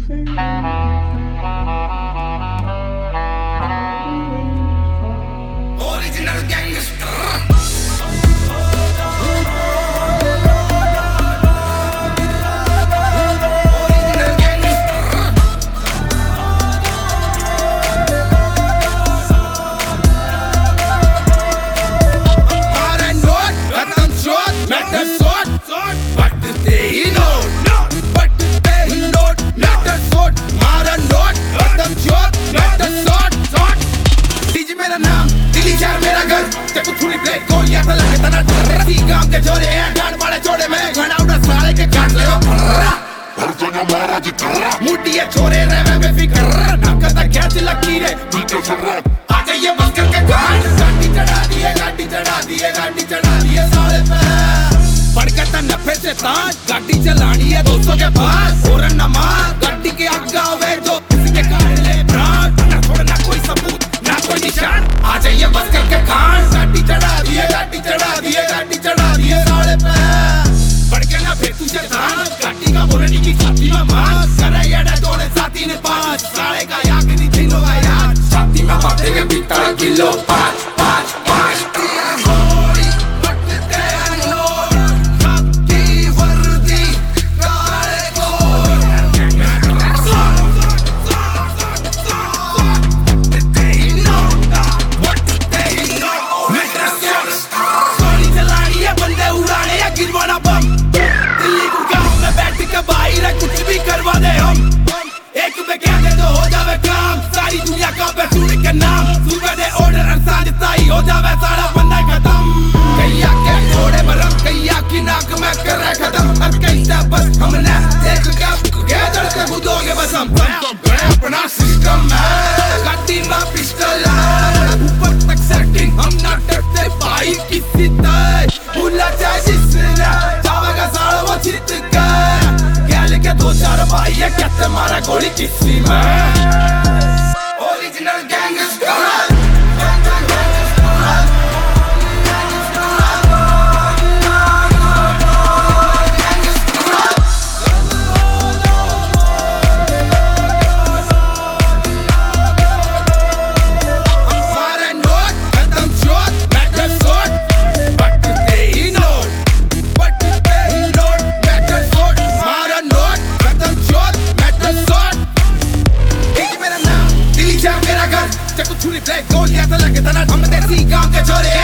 Original gangster. गांव के छोरे हैं गांड वाले छोड़े में घना उड़ा साले के काट ले हर जगह मारा जितना मुड़िए छोरे रे मैं बेफिक्र नकता क्या लकी रे पीछे से आ जाइए बस करके गांड गाड़ी चढ़ा दिए साले पे पड़कर ता नफे से ताज गाड़ी चलानी है दोस्तों के पास और नमाज गाड़ी के आगे वे जो किसी के काट ले प्राण ना छोड़ना कोई सबूत ना कोई निशान आ जाइए बस करके गांड गाड़ी चढ़ा दिए साले पे बढ़ के ना फिर तुझे दान गाड़ी का बोलने की छाती में मार करे ये डोले साथी ने पांच साले का याद नहीं दिलो का याद छाती में बातें के बीता किलो पांच कुछ भी करवा दे हम एक में क्या दे तो हो जावे काम सारी दुनिया का बेसुरी के नाम सुबह दे ऑर्डर अंसाज ताई हो जावे सारा बंदा खत्म कैया के घोड़े बरम कैया की नाक में करे खत्म अब कैसा बस हमने एक कप के दर्द बुदोगे बस हम अपना सिस्टम है गाड़ी में पिस्टल ऊपर तक सेटिंग हम ना डरते भाई किसी तय भूला जाए जिसने जावेगा सारा वो जीत गए के दो चार भाई है क्या तुम्हारा गोली किसी में ओरिजिनल गैंगस्टर हम देसी गांव के छोरे